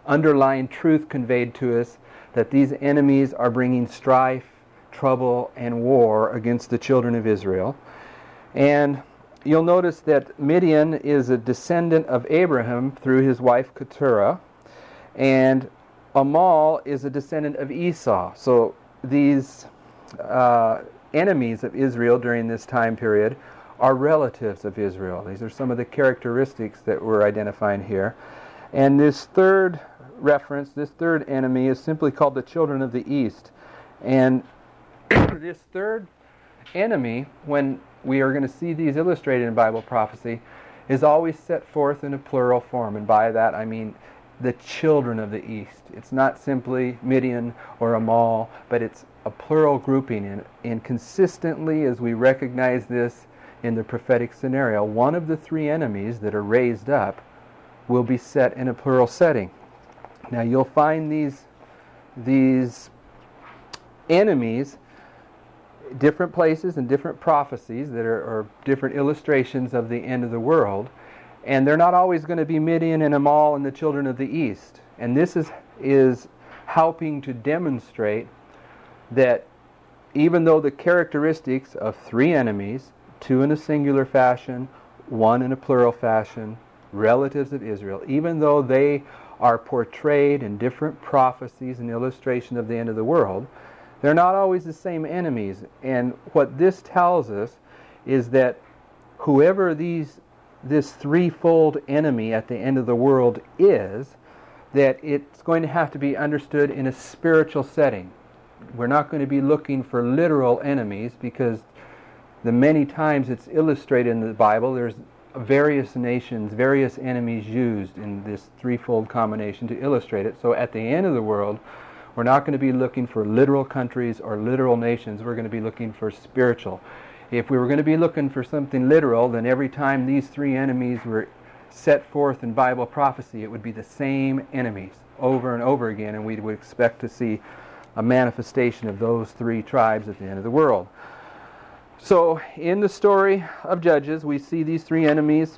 underlying truth conveyed to us that these enemies are bringing strife, trouble, and war against the children of Israel. And you'll notice that Midian is a descendant of Abraham through his wife Keturah, and Amal is a descendant of Esau. So these enemies of Israel during this time period are relatives of Israel. These are some of the characteristics that we're identifying here. And this third reference, this third enemy, is simply called the children of the East. And this third enemy, when we are going to see these illustrated in Bible prophecy, is always set forth in a plural form. And by that I mean the children of the East. It's not simply Midian or Amal, but it's a plural grouping. And consistently, as we recognize this in the prophetic scenario, one of the three enemies that are raised up will be set in a plural setting. Now you'll find these enemies different places and different prophecies that are different illustrations of the end of the world, and they're not always going to be Midian and Amal and the children of the East. And this is helping to demonstrate that even though the characteristics of three enemies, two in a singular fashion, one in a plural fashion, relatives of Israel, even though they are portrayed in different prophecies and illustration of the end of the world, they're not always the same enemies. And what this tells us is that whoever this threefold enemy at the end of the world is, that it's going to have to be understood in a spiritual setting. We're not going to be looking for literal enemies, because the many times it's illustrated in the Bible, there's various nations, various enemies used in this threefold combination to illustrate it. So at the end of the world, we're not going to be looking for literal countries or literal nations. We're going to be looking for spiritual. If we were going to be looking for something literal, then every time these three enemies were set forth in Bible prophecy, it would be the same enemies over and over again, and we would expect to see a manifestation of those three tribes at the end of the world. So in the story of Judges, we see these three enemies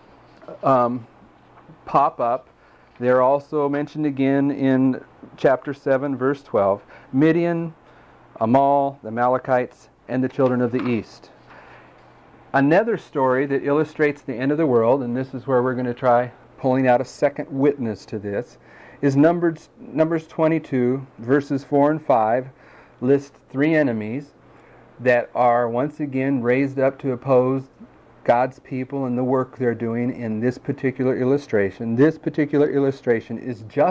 pop up. They're also mentioned again in chapter 7, verse 12. Midian, Amal, the Amalekites, and the children of the East. Another story that illustrates the end of the world, and this is where we're going to try pulling out a second witness to this, is Numbers 22, verses 4 and 5, list three enemies that are once again raised up to oppose God's people and the work they're doing in this particular illustration. This particular illustration is just